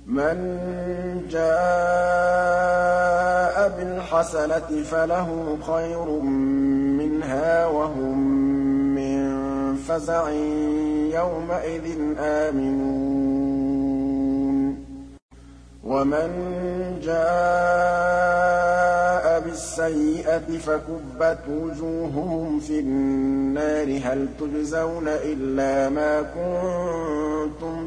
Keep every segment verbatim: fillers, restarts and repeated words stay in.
مَن جَاءَ بِالْحَسَنَةِ فَلَهُ خَيْرٌ مِّنْهَا وَهُم مِّن فَزَعٍ يَوْمَئِذٍ آمِنُونَ وَمَن جَاءَ بِالسَّيِّئَةِ فَكُبَّتْ وُجُوهُهُمْ فِي النَّارِ هَلْ تُجْزَوْنَ إِلَّا مَا كُنتُمْ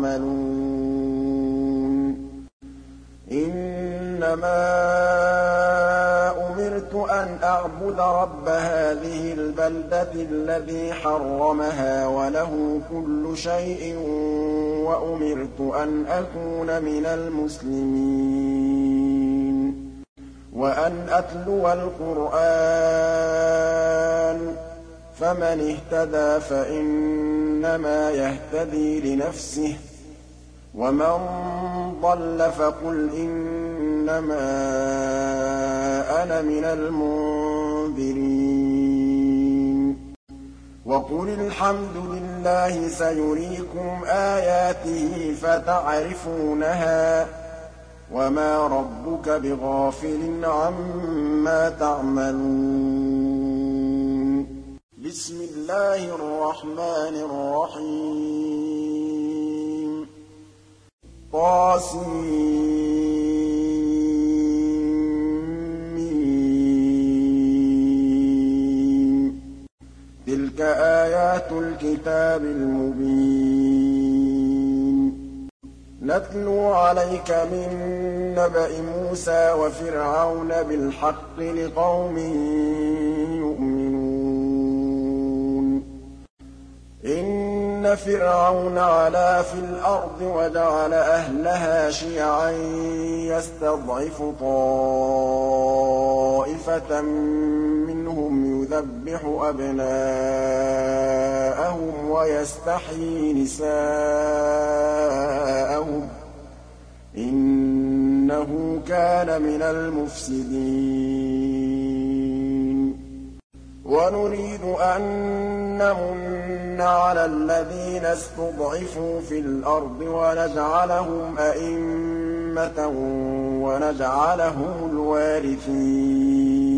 تَعْمَلُونَ إِنَّمَا أُمِرْتُ أَنْ أَعْبُدَ رَبَّ هَٰذِهِ الْبَلْدَةِ الَّذِي حَرَّمَهَا وَلَهُ كُلُّ شَيْءٍ وَأُمِرْتُ أَنْ أَكُونَ مِنَ الْمُسْلِمِينَ وَأَنْ أَتْلُوَ الْقُرْآنَ فَمَنِ اهْتَدَىٰ فَإِنَّمَا يَهْتَدِي لِنَفْسِهِ وَمَن ضَلَّ فَقُلْ إِنَّمَا أَنَا مِنَ الْمُنذِرِينَ وَقُلِ الْحَمْدُ لِلَّهِ سَيُرِيكُمْ آيَاتِهِ فَتَعْرِفُونَهَا ۚ وَمَا رَبُّكَ بِغَافِلٍ عَمَّا تَعْمَلُونَ بِسْمِ اللَّهِ الرَّحْمَٰنِ الرَّحِيمِ طسم تلك آيات الكتاب المبين نتلو عليك من نبأ موسى وفرعون بالحق لقوم يؤمنون إن فرعون علا في الأرض وجعل أهلها شيعا يستضعف طائفة منهم يذبح أبناءهم ويستحيي نساءهم إنه كان من المفسدين ونريد أن نمن على الذين استضعفوا في الأرض ونجعلهم أئمة ونجعلهم الوارثين